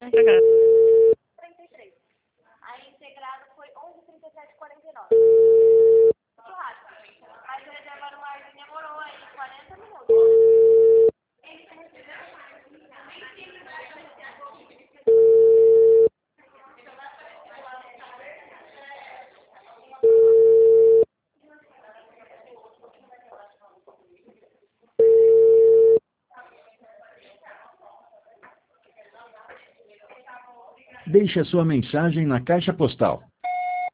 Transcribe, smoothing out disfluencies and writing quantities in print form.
integrado. 33. A integrada foi 11h37:49. Muito rápido. Mas o reserva no ar demorou aí 40 minutos. Deixe a sua mensagem na caixa postal